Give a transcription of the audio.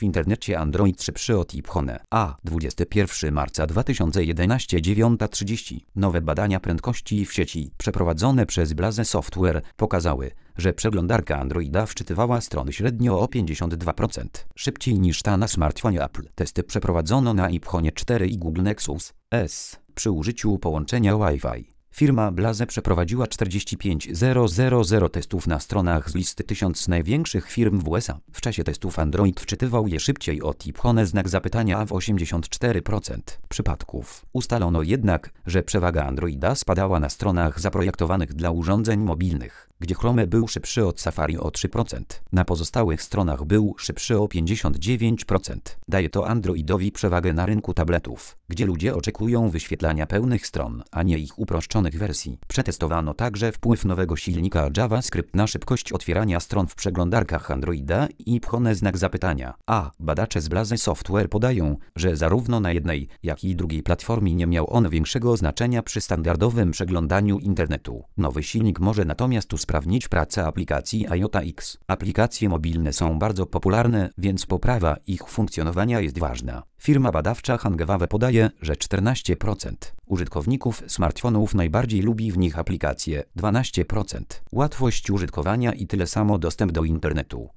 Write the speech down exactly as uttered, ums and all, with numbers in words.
w internecie Android szybszy od iPhone. A. dwudziestego pierwszego marca dwa tysiące jedenastego, dziewiąta trzydzieści. Nowe badania prędkości w sieci przeprowadzone przez Blaze Software pokazały, że przeglądarka Androida wczytywała strony średnio o pięćdziesiąt dwa procent szybciej niż ta na smartfonie Apple. Testy przeprowadzono na iPhone cztery i Google Nexus S przy użyciu połączenia Wi-Fi. Firma Blaze przeprowadziła czterdzieści pięć tysięcy testów na stronach z listy tysiąc największych firm w U S A. W czasie testów Android wczytywał je szybciej od iPhone znak zapytania a w osiemdziesiąt cztery procent przypadków. Ustalono jednak, że przewaga Androida spadała na stronach zaprojektowanych dla urządzeń mobilnych, gdzie Chrome był szybszy od Safari o trzy procent. Na pozostałych stronach był szybszy o pięćdziesiąt dziewięć procent. Daje to Androidowi przewagę na rynku tabletów, gdzie ludzie oczekują wyświetlania pełnych stron, a nie ich uproszczonych wersji. Przetestowano także wpływ nowego silnika JavaScript na szybkość otwierania stron w przeglądarkach Androida i iPhone znak zapytania. A badacze z Blaze Software podają, że zarówno na jednej, jak i drugiej platformie nie miał on większego znaczenia przy standardowym przeglądaniu internetu. Nowy silnik może natomiast usprawnić pracę aplikacji IOTA-X. Aplikacje mobilne są bardzo popularne, więc poprawa ich funkcjonowania jest ważna. Firma badawcza Hangewave podaje, że czternaście procent użytkowników smartfonów najbardziej lubi w nich aplikacje, dwanaście procent łatwość użytkowania i tyle samo dostęp do internetu.